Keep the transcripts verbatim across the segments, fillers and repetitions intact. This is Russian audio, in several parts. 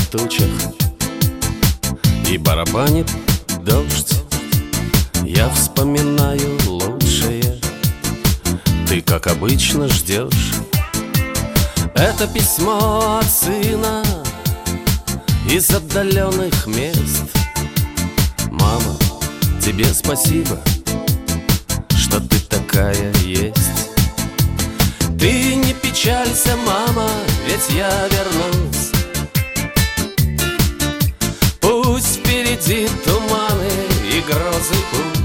тучах, и барабанит дождь. Я вспоминаю лучшее, ты, как обычно, ждешь. Это письмо от сына из отдаленных мест. Мама, тебе спасибо, что ты такая есть. Ты не печалься, мама, ведь я вернусь. Пусть впереди туманы и грозы,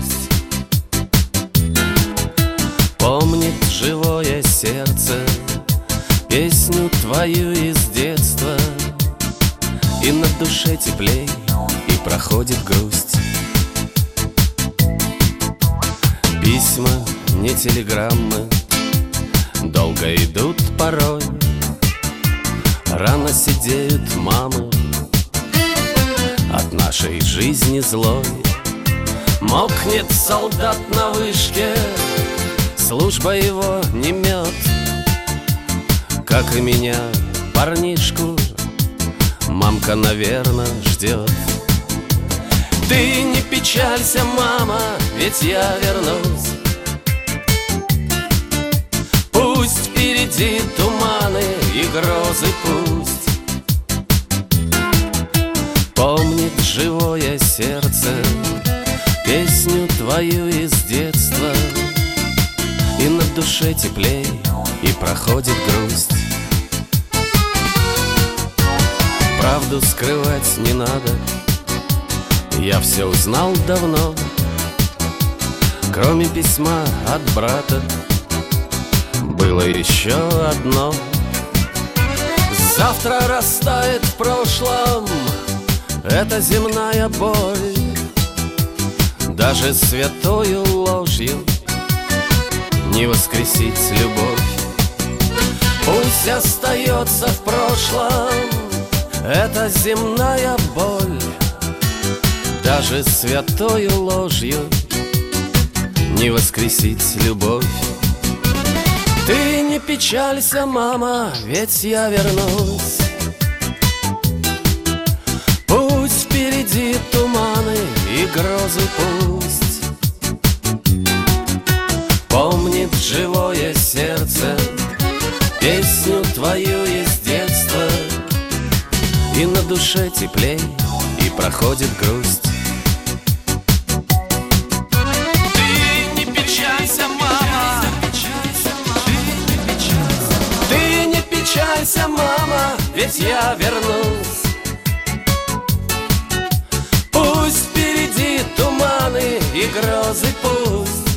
пусть помнит живое сердце песню твою из детства, и на душе теплей, и проходит грусть. Письма, не телеграммы, долго идут порой. Рано сидеют мамы от нашей жизни злой. Мокнет солдат на вышке, служба его не мед. Как и меня, парнишку, мамка, наверно, ждет. Ты не печалься, мама, ведь я вернусь. Пусть впереди туманы и грозы, пусть помнит живое сердце песню твою из детства, и на душе теплей, и проходит грусть. Правду скрывать не надо, я все узнал давно. Кроме письма от брата было еще одно. Завтра растает в прошлом эта земная боль. Даже святою ложью не воскресить любовь. Пусть остается в прошлом эта земная боль. Даже святою ложью не воскресить любовь. Ты не печалься, мама, ведь я вернусь. Пусть впереди туманы и грозы, пусть помнит живое сердце песню твою из детства, и на душе теплей, и проходит грусть. Мама, ведь я вернусь. Пусть впереди туманы и грозы, пусть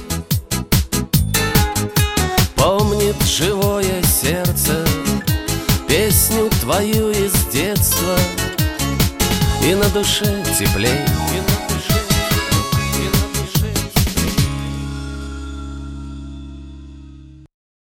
помнит живое сердце песню твою из детства, и на душе теплей, и